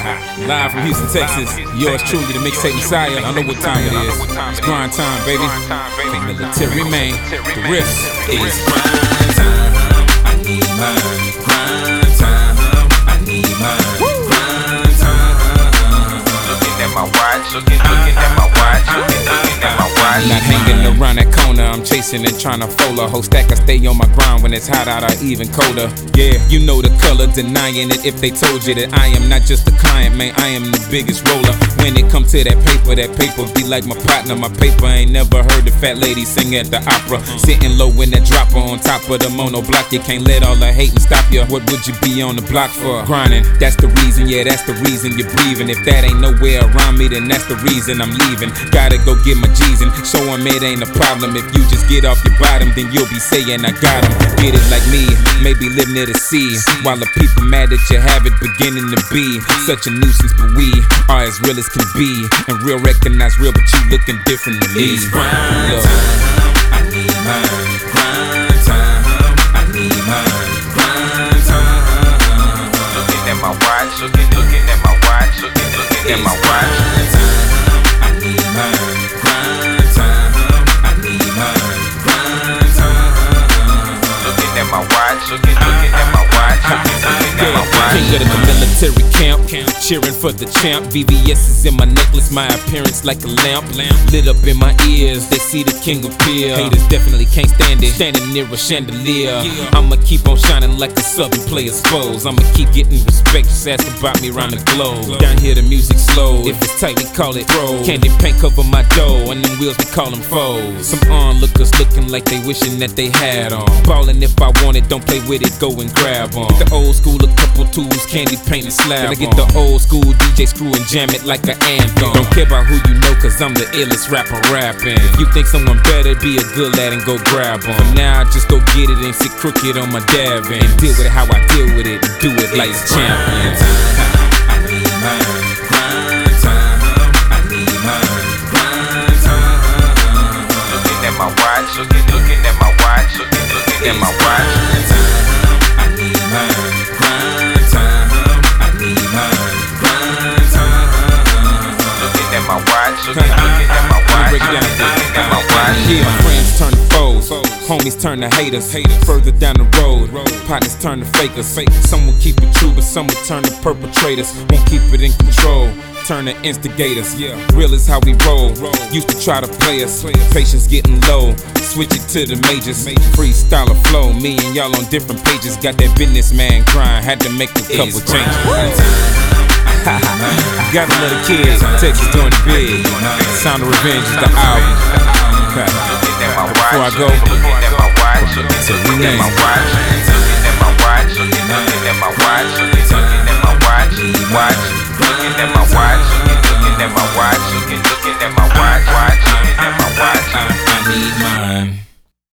Live from Houston, Texas. Yours truly, the Mixtape Messiah. I know what time it is. It's grind time, baby. Military man. The riff is grind time. I need mine. Grind time. I need mine. Grind time. Looking at my watch. Looking at my watch. Looking at my watch. Not hanging around that corner. I'm chasing and trying to fold a whole stack. I stay on my grind when it's hot out or even colder. Yeah, you know the color, denying it if they told you that I am not just a client, man, I am the biggest roller. When it comes to that paper be like my partner. My paper ain't never heard the fat lady sing at the opera. Sitting low in that dropper on top of the mono block. You can't let all the hating stop you. What would you be on the block for? Grinding, that's the reason, yeah, that's the reason you're breathing. If that ain't nowhere around me, then that's the reason I'm leaving. Gotta go get my G's and show them it ain't a problem. If you just get off your bottom, then you'll be saying I got them. Get it like me, maybe live near the sea. While the people mad that you have it beginning to be such a nuisance, but we are as real as can be. And real recognize real, but you looking different to me. It's grind time, I need mine. Grind time, I need mine. Grind time. Looking at my watch, looking at my watch, looking at my watch. Grind time, I need mine. Grind time, I need mine. Grind time. Looking at my watch, looking at my watch, looking at my watch. King of the military camp, cheering for the champ. VVS is in my necklace, my appearance like a lamp. Lit up in my ears, they see the king appear. Haters definitely can't stand it, standing near a chandelier. I'ma keep on shining like the Southern players foes. I'ma keep getting respect, just ask about me around the globe. Down here the music slow, if it's tight we call it pro. Candy paint cover my dough, and them wheels we call them foes. Some onlookers looking like they wishing that they had on. Ballin' if I want it, don't play with it, go and grab on. The old school, a couple tools, candy paint and slab. Then I get the old school DJ screw and jam it like an anthem. Don't care about who you know, cause I'm the illest rapper rapping. If you think someone better, be a good lad and go grab on. For now, just go get it and sit crooked on my dab and deal with it how I deal with it and do it like a champion. I need mine. Grind time, I need mine. Grind time. Looking at my watch, looking at my watch, looking at my watch. Grind time, I need mine. Grind time, I need mine. Grind time. Looking at my watch, looking at my watch, looking at my watch. Yeah, my friends turn to foes, homies turn to haters. Further down the road, partners turn to fakers. Some will keep it true, but some will turn to perpetrators. Won't keep it in control, turn to instigators. Real is how we roll. Used to try to play us, patience getting low. Switch it to the majors, freestyle or flow. Me and y'all on different pages. Got that businessman grind, had to make a couple changes. Got another kid, Texas doing it big. Sound of Revenge is the album. Before I go, to rename.